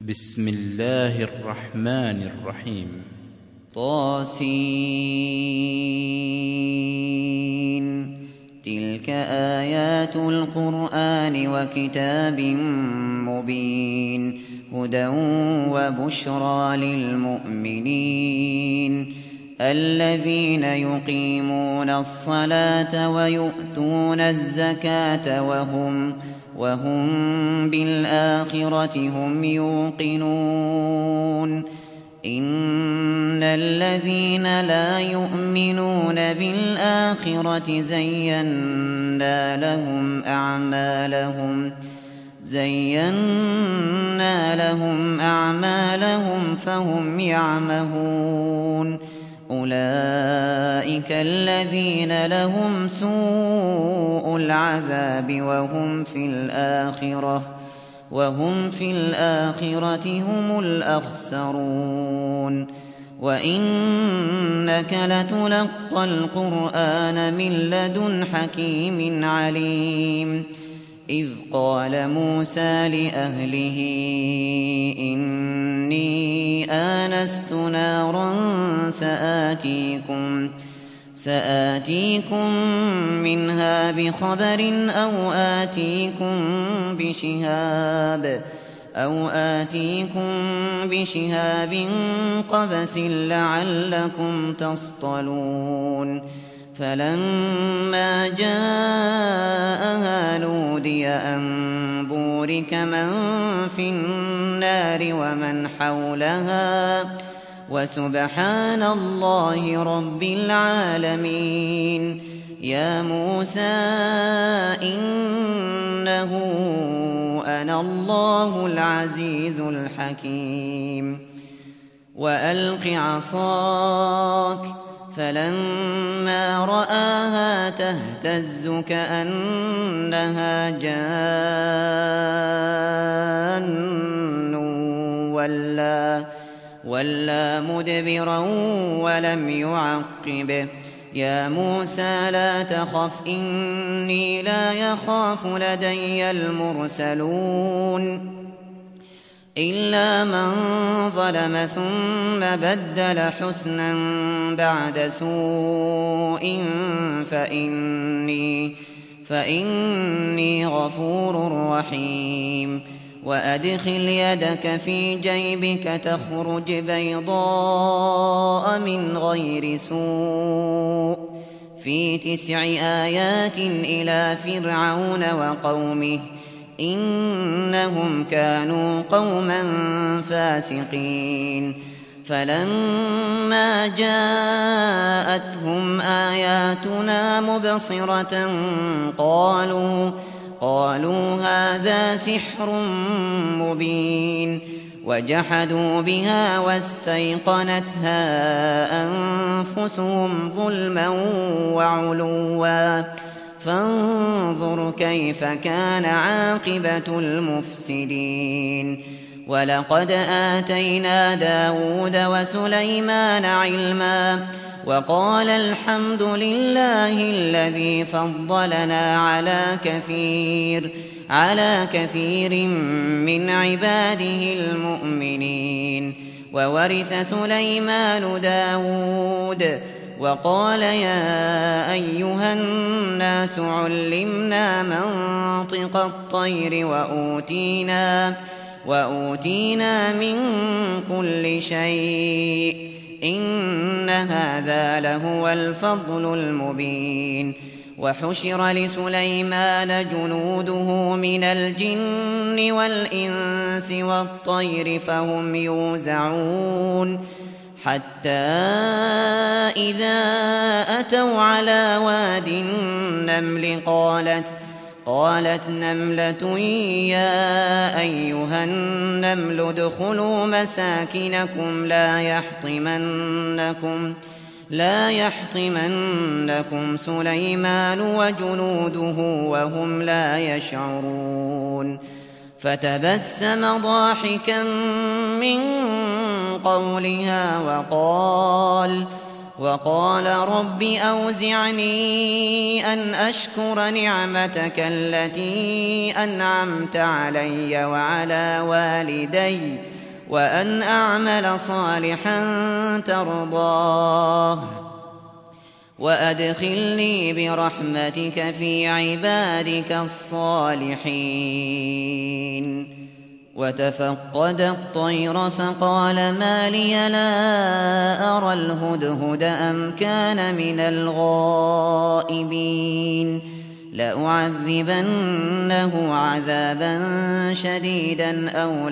بسم الله الرحمن الرحيم. طاسين. تلك آيات القرآن وكتاب مبين، هدى وبشرى للمؤمنين الذين يقيمون الصلاة ويؤتون الزكاة وهم بالآخرة هم يوقنون. إن الذين لا يؤمنون بالآخرة زينا لهم أعمالهم فهم يعمهون. أولئك الذين لهم سوء العذاب وهم في الآخرة هم الأخسرون. وإنك لتلقى القرآن من لدن حكيم عليم. إذ قال موسى لأهله إني آنست نارا سآتيكم منها بخبر أو آتيكم بشهاب قبس لعلكم تصطلون. فلما جاءها نودي أن بورك من في النار ومن حولها وسبحان الله رب العالمين. يا موسى إنه أنا الله العزيز الحكيم. وألق عصاك، فلما رآها تهتز كأنها جان ولا مدبرا ولم يعقب. يا موسى لا تخف إني لا يخاف لدي المرسلون. إلا من ظلم ثم بدل حسنا بعد سوء فإني غفور رحيم. وأدخل يدك في جيبك تخرج بيضاء من غير سوء في 9 آيات إلى فرعون وقومه إنهم كانوا قوما فاسقين. فلما جاءتهم آياتنا مبصرة قالوا هذا سحر مبين. وجحدوا بها واستيقنتها أنفسهم ظلما وعلوا فانظر كيف كان عاقبة المفسدين. ولقد آتينا داود وسليمان علما وقال الحمد لله الذي فضلنا على كثير من عباده المؤمنين. وورث سليمان داود وقال يا أيها الناس علمنا منطق الطير وأوتينا من كل شيء إن هذا لهو الفضل المبين. وحشر لسليمان جنوده من الجن والإنس والطير فهم يوزعون. حتى إذا أتوا على واد النمل قالت نملة يا أيها النمل ادخلوا مساكنكم لا يحطمنكم سليمان وجنوده وهم لا يشعرون. فتبسم ضاحكا من قولها وقال رب أوزعني أن أشكر نعمتك التي أنعمت علي وعلى والدي وأن أعمل صالحا ترضاه وأدخلني برحمتك في عبادك الصالحين. وتفقد الطير فقال ما لي لا أرى الهدهد أم كان من الغائبين لأعذبنه عذابا شديدا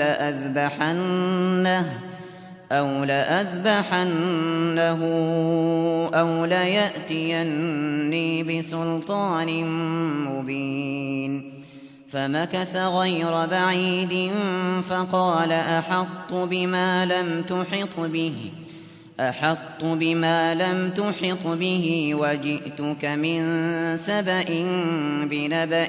أو لأذبحنه أو ليأتيني بسلطان مبين. فمكث غير بعيد فقال أحطت بما لم تحط به وجئتك من سبأ بنبأ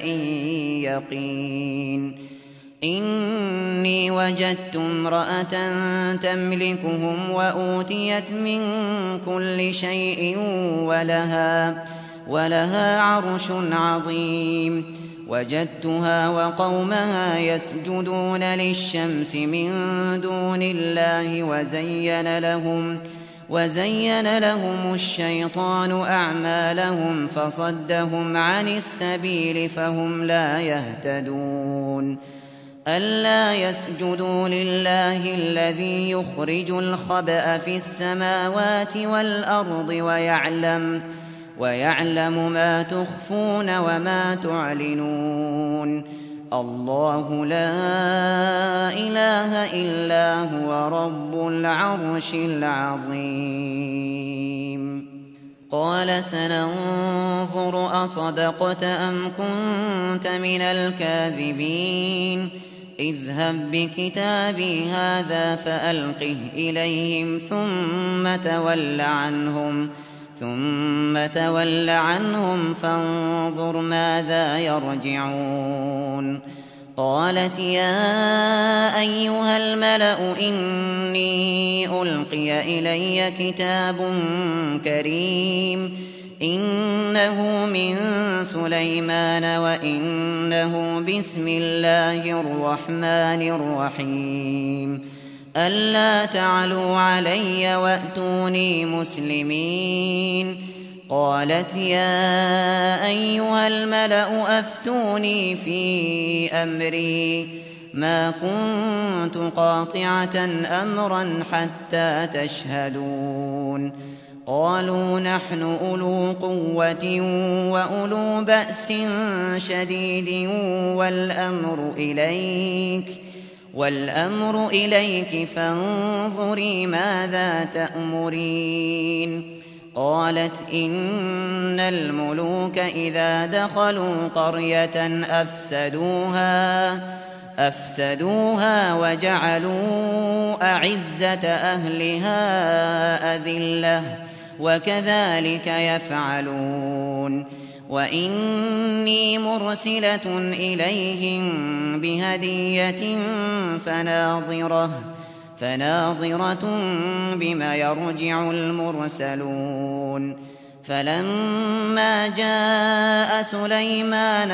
يقين. إني وجدت امرأة تملكهم وأوتيت من كل شيء ولها عرش عظيم. وجدتها وقومها يسجدون للشمس من دون الله وزين لهم الشيطان أعمالهم فصدهم عن السبيل فهم لا يهتدون. ألا يسجدوا لله الذي يخرج الخبأ في السماوات والأرض ويعلم ما تخفون وما تعلنون. الله لا إله إلا هو رب العرش العظيم. قال سننظر أصدقت أم كنت من الكاذبين اذهب بكتابي هذا فألقه إليهم ثم تول عنهم فانظر ماذا يرجعون. قالت يا أيها الملأ إني ألقي إلي كتاب كريم إنه من سليمان وإنه بسم الله الرحمن الرحيم ألا تعلوا علي وأتوني مسلمين. قالت يا أيها الملأ أفتوني في أمري ما كنت قاطعة أمرا حتى تشهدون. قالوا نحن أولو قوة وأولو بأس شديد والأمر إليك فانظري ماذا تأمرين. قالت إن الملوك إذا دخلوا قرية أفسدوها وجعلوا أعزة أهلها أذلة وكذلك يفعلون. وإني مرسلة إليهم بهدية فناظرة بما يرجع المرسلون. فلما جاء سليمان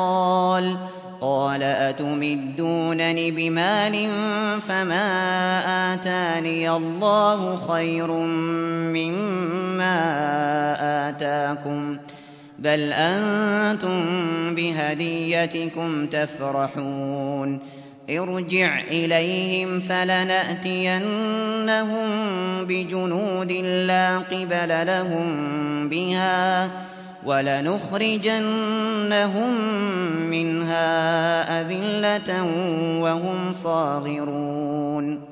قال أتمدونني بمال فما آتاني الله خير مما آتاكم بل أنتم بهديتكم تفرحون. ارجع إليهم فلنأتينهم بجنود لا قبل لهم بها ولنخرجنهم منها أذلة وهم صاغرون.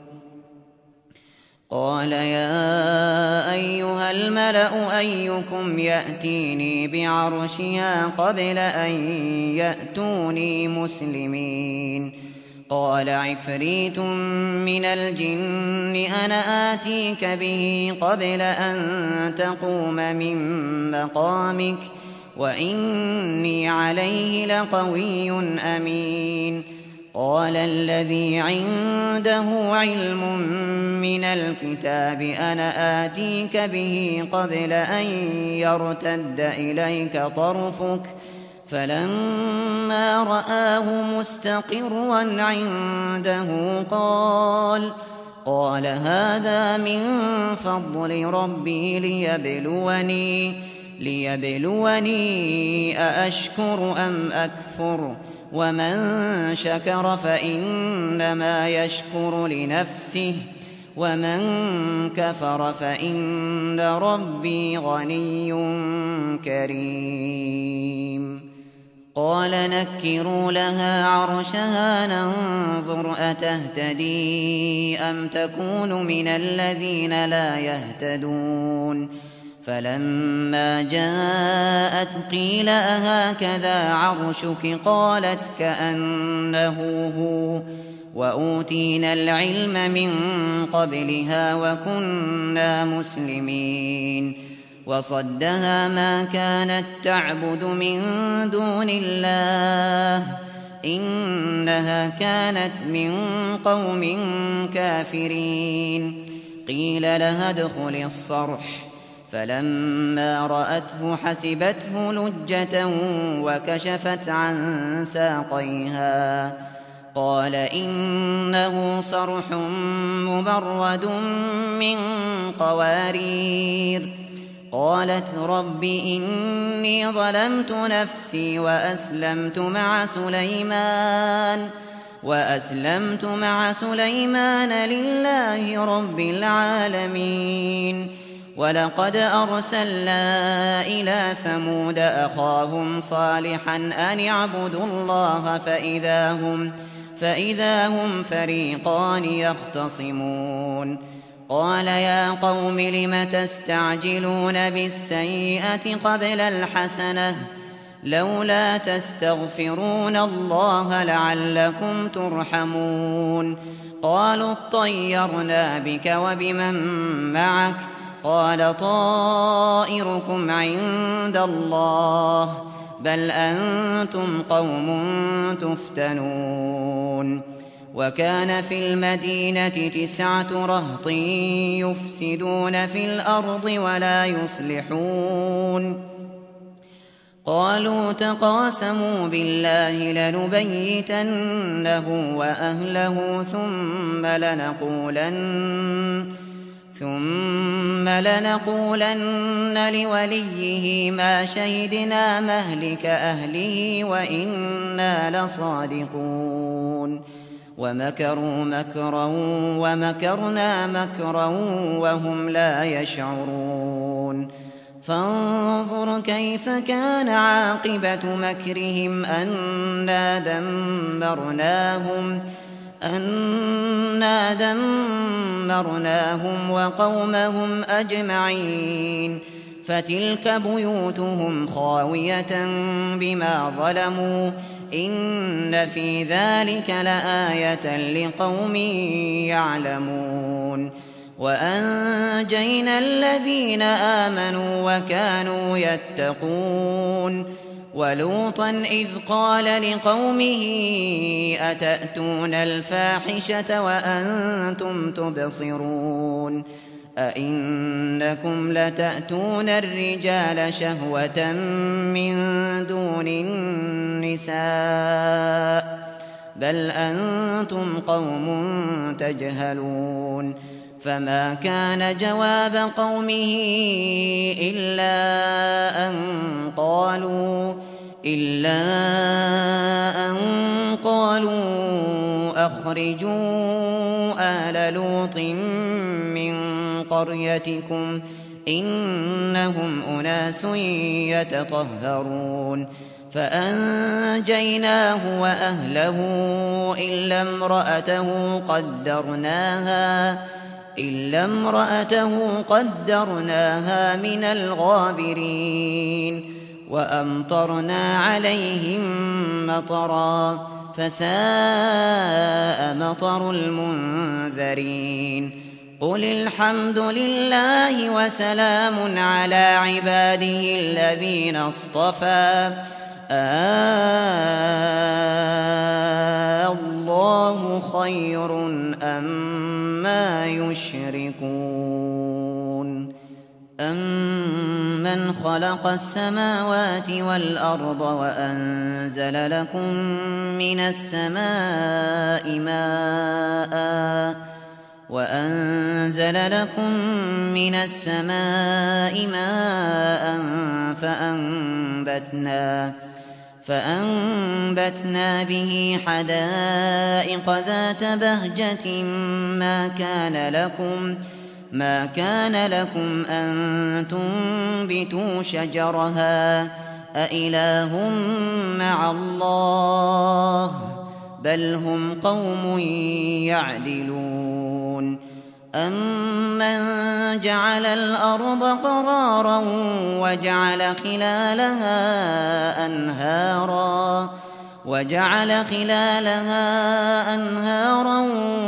قال يا أيها الملأ أيكم يأتيني بعرشها قبل أن يأتوني مسلمين. قال عفريت من الجن أنا آتيك به قبل أن تقوم من مقامك وإني عليه لقوي أمين. قال الذي عنده علم من الكتاب أنا آتيك به قبل أن يرتد إليك طرفك فلما رآه مستقرا عنده قال هذا من فضل ربي ليبلوني أأشكر أم أكفر ومن شكر فإنما يشكر لنفسه ومن كفر فإن ربي غني كريم قال نكروا لها عرشها ننظر أتهتدي أم تكون من الذين لا يهتدون فلما جاءت قيل أهكذا عرشك قالت كأنه هو وأوتينا العلم من قبلها وكنا مسلمين وصدها ما كانت تعبد من دون الله إنها كانت من قوم كافرين قيل لها ادخل الصرح فلما رأته حسبته لجة وكشفت عن ساقيها قال إنه صرح مبرد من قوارير قالت رب إني ظلمت نفسي وأسلمت مع سليمان لله رب العالمين ولقد أرسلنا إلى ثمود أخاهم صالحا أن اعبدوا الله فإذا هم فريقان يختصمون قال يا قوم لم تستعجلون بالسيئة قبل الحسنة لولا تستغفرون الله لعلكم ترحمون قالوا اطيرنا بك وبمن معك قال طائركم عند الله بل أنتم قوم تفتنون وكان في المدينة 9 رهط يفسدون في الأرض ولا يصلحون قالوا تقاسموا بالله لنبيتنه وأهله ثم لنقولن لوليه ما شهدنا مهلك أهله وإنا لصادقون ومكروا مكرا ومكرنا مكرا وهم لا يشعرون فانظر كيف كان عاقبة مكرهم أنا دمرناهم وقومهم أجمعين فتلك بيوتهم خاوية بما ظلموا إن في ذلك لآية لقوم يعلمون وأنجينا الذين آمنوا وكانوا يتقون ولوطا إذ قال لقومه أتأتون الفاحشة وأنتم تبصرون أئنكم لتأتون الرجال شهوة من دون النساء بل أنتم قوم تجهلون فما كان جواب قومه إلا أن قالوا أخرجوا آل لوط من قريتكم إنهم أناس يتطهرون فأنجيناه وأهله إلا امرأته قدرناها من الغابرين وأمطرنا عليهم مطرا فساء مطر المنذرين قل الحمد لله وسلام على عباده الذين اصطفى الله الله خير أما يشركون أمن خلق السماوات والأرض وأنزل لكم من السماء ماء فأنبتنا به حدائق ذات بهجة ما كان لكم أن تنبتوا شجرها أإله مع الله بل هم قوم يعدلون أمن جعل الأرض قرارا وجعل خلالها أنهارا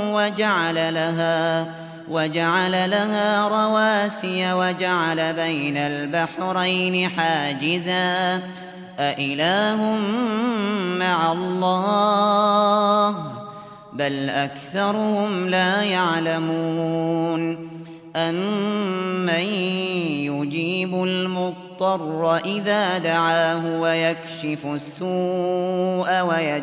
وجعل لها رواسي وجعل بين البحرين حاجزا أإله مع الله بل أكثرهم لا يعلمون أمن يجيب المضطر إذا دعاه ويكشف السوء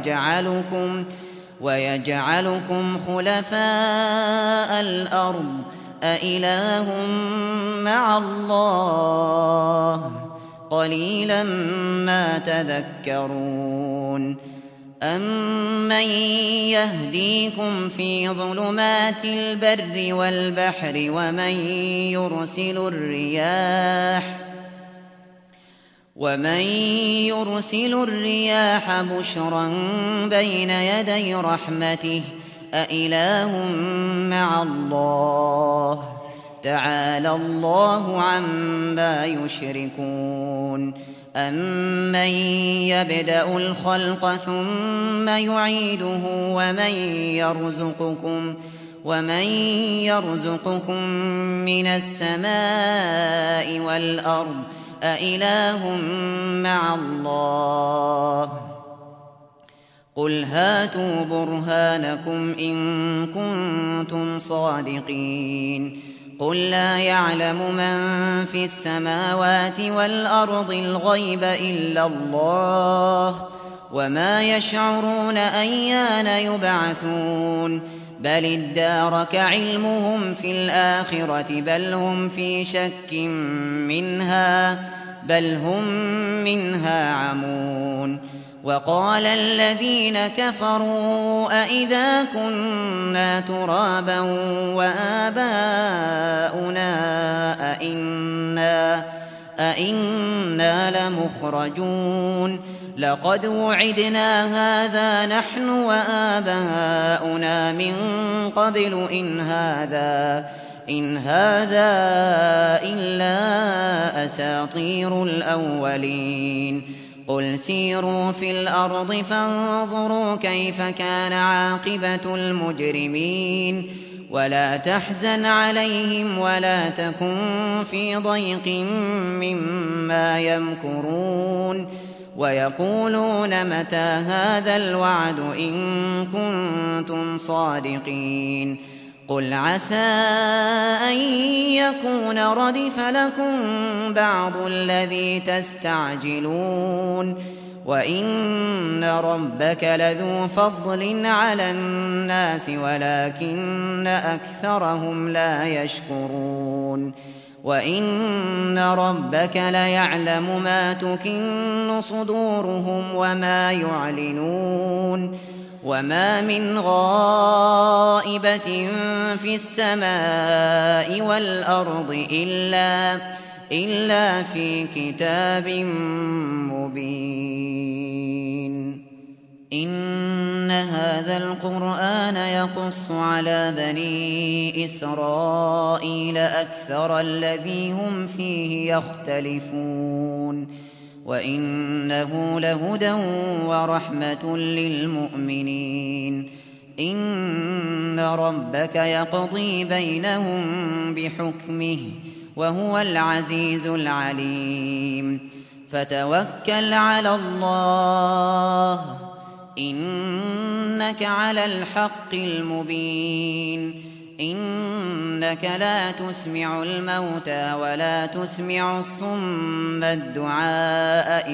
ويجعلكم خلفاء الأرض أإله مع الله قليلا ما تذكرون أمن يهديكم في ظلمات البر والبحر ومن يرسل الرياح بشرا بين يدي رحمته أإله مع الله تعالى الله عما يشركون أمن يبدأ الخلق ثم يعيده ومن يرزقكم من السماء والأرض أإله مع الله قل هاتوا برهانكم إن كنتم صادقين قل لا يعلم من في السماوات والأرض الغيب إلا الله وما يشعرون أيان يبعثون بل ادارك علمهم في الآخرة بل هم في شك منها عمون وقال الذين كفروا أئذا كنا ترابا وآباؤنا أئنا لمخرجون لقد وعدنا هذا نحن وآباؤنا من قبل إن هذا إلا أساطير الأولين قل سيروا في الأرض فانظروا كيف كان عاقبة المجرمين ولا تحزن عليهم ولا تكن في ضيق مما يمكرون ويقولون متى هذا الوعد إن كنتم صادقين قل عسى أن يكون ردف لكم بعض الذي تستعجلون وإن ربك لذو فضل على الناس ولكن أكثرهم لا يشكرون وإن ربك ليعلم ما تكن صدورهم وما يعلنون وما من غائبة في السماء والأرض إلا في كتاب مبين إن هذا القرآن يقص على بني إسرائيل أكثر الذي هم فيه يختلفون وإنه لهدى ورحمة للمؤمنين إن ربك يقضي بينهم بحكمه وهو العزيز العليم فتوكل على الله إنك على الحق المبين إنك لا تسمع الموتى ولا تسمع الصم الدعاء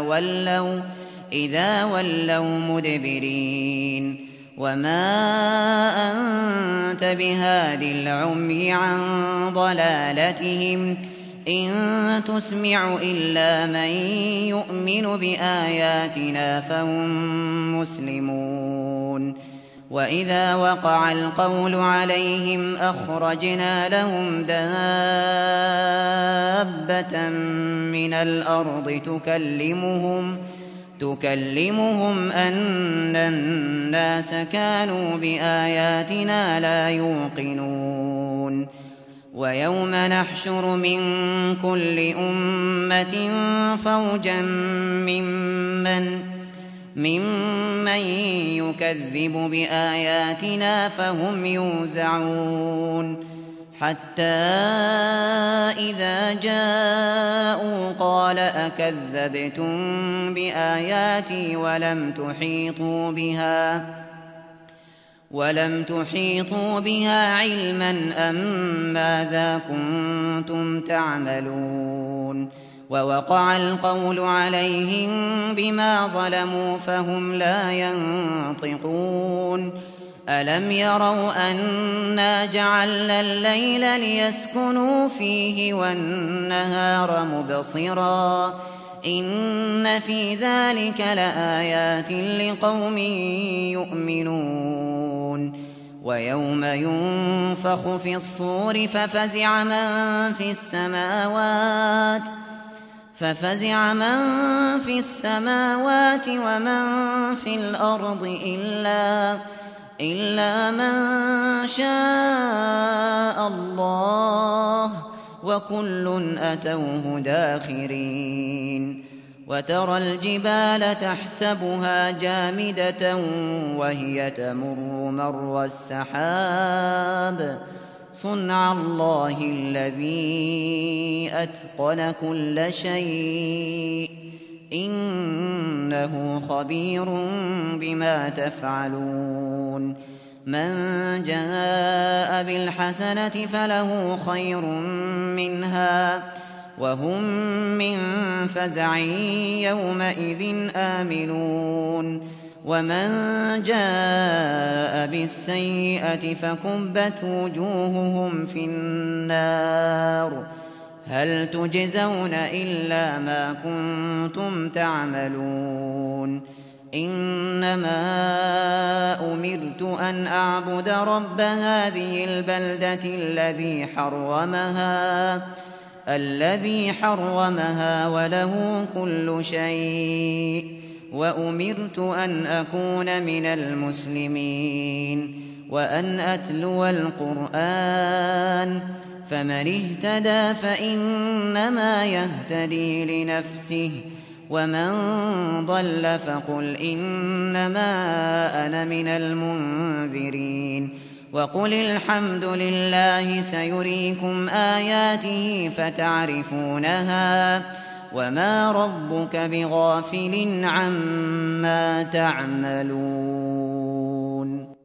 إذا ولوا مدبرين وما أنت بهاد العمي عن ضلالتهم إن تسمع إلا من يؤمن بآياتنا فهم مسلمون وإذا وقع القول عليهم أخرجنا لهم دابة من الأرض تكلمهم أن الناس كانوا بآياتنا لا يوقنون ويوم نحشر من كل أمة فوجا ممن يكذب بآياتنا فهم يوزعون حتى إذا جاءوا قال أكذبتم بآياتي ولم تحيطوا بها علما أم ماذا كنتم تعملون ووقع القول عليهم بما ظلموا فهم لا ينطقون ألم يروا أنا جعلنا الليل ليسكنوا فيه والنهار مبصرا إن في ذلك لآيات لقوم يؤمنون ويوم ينفخ في الصور ففزع من في السماوات ومن في الأرض إلا من شاء الله وكل أتوه داخرين وترى الجبال تحسبها جامدة وهي تمر مر السحاب صنع الله الذي أتقن كل شيء إنه خبير بما تفعلون من جاء بالحسنة فله خير منها وهم من فزع يومئذ آمنون ومن جاء بالسيئة فكبت وجوههم في النار هل تجزون إلا ما كنتم تعملون إنما أمرت أن أعبد رب هذه البلدة الذي حرمها وله كل شيء وأمرت أن أكون من المسلمين وأن أتلو القرآن فمن اهتدى فإنما يهتدي لنفسه ومن ضل فقل إنما أنا من المنذرين وقل الحمد لله سيريكم آياته فتعرفونها وما ربك بغافل عما تعملون